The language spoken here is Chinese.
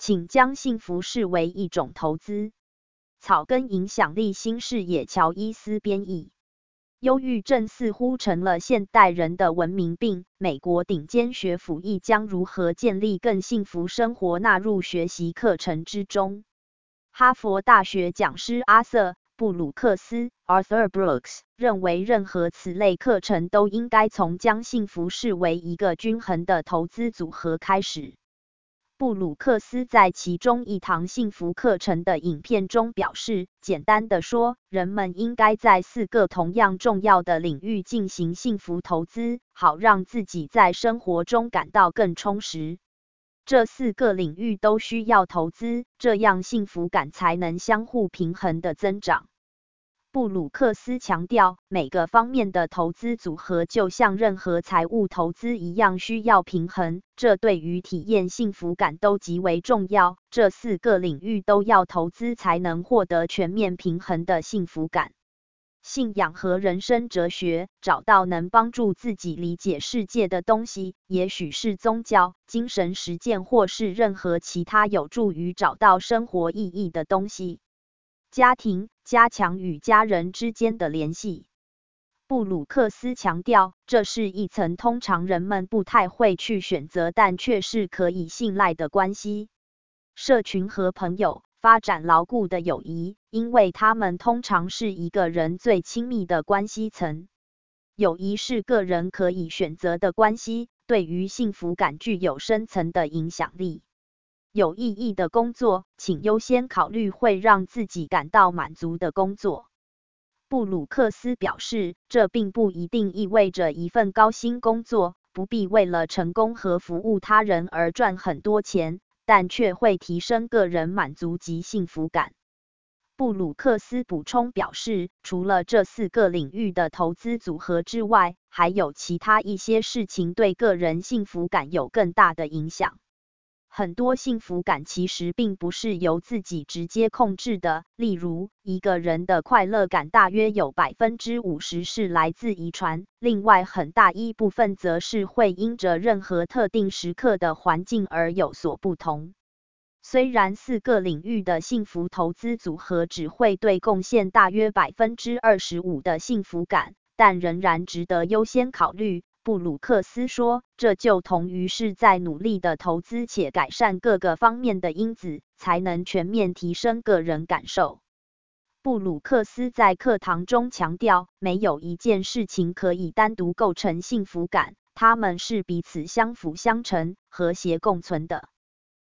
请将幸福视为一种投资。草根影响力新视野乔伊斯编译。忧郁症似乎成了现代人的文明病。美国顶尖学府亦将如何建立更幸福生活纳入学习课程之中。哈佛大学讲师阿瑟·布鲁克斯 （Arthur Brooks） 认为，任何此类课程都应该从将幸福视为一个均衡的投资组合开始。布鲁克斯在其中一堂幸福课程的影片中表示，简单的说，人们应该在4个同样重要的领域进行幸福投资，好让自己在生活中感到更充实。这4个领域都需要投资，这样幸福感才能相互平衡地增长。布鲁克斯强调，每个方面的投资组合就像任何财务投资一样需要平衡，这对于体验幸福感都极为重要。这4个领域都要投资才能获得全面平衡的幸福感。信仰和人生哲学，找到能帮助自己理解世界的东西，也许是宗教、精神实践或是任何其他有助于找到生活意义的东西。家庭，加强与家人之间的联系。布鲁克斯强调，这是一层通常人们不太会去选择但却是可以信赖的关系。社群和朋友，发展牢固的友谊，因为他们通常是一个人最亲密的关系层。友谊是个人可以选择的关系，对于幸福感具有深层的影响力。有意义的工作，请优先考虑会让自己感到满足的工作。布鲁克斯表示，这并不一定意味着一份高薪工作，不必为了成功和服务他人而赚很多钱，但却会提升个人满足及幸福感。布鲁克斯补充表示，除了这4个领域的投资组合之外，还有其他一些事情对个人幸福感有更大的影响。很多幸福感其实并不是由自己直接控制的，例如，一个人的快乐感大约有 50% 是来自遗传，另外很大一部分则是会因着任何特定时刻的环境而有所不同。虽然4个领域的幸福投资组合只会对贡献大约 25% 的幸福感，但仍然值得优先考虑。布鲁克斯说，这就同于是在努力的投资且改善各个方面的因子，才能全面提升个人感受。布鲁克斯在课堂中强调，没有一件事情可以单独构成幸福感，它们是彼此相辅相成、和谐共存的。